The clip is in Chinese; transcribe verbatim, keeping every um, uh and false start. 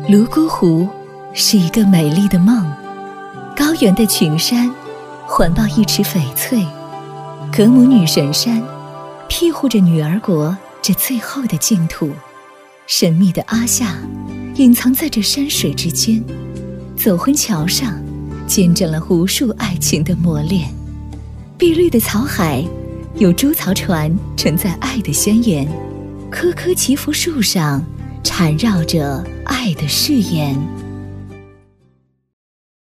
泸沽湖是一个美丽的梦，高原的群山环抱一池翡翠，格姆女神山庇护着女儿国这最后的净土。神秘的阿夏隐藏在这山水之间，走婚桥上见证了无数爱情的磨练。碧绿的草海有猪槽船承载爱的宣言，棵棵祈福树上缠绕着爱的誓言。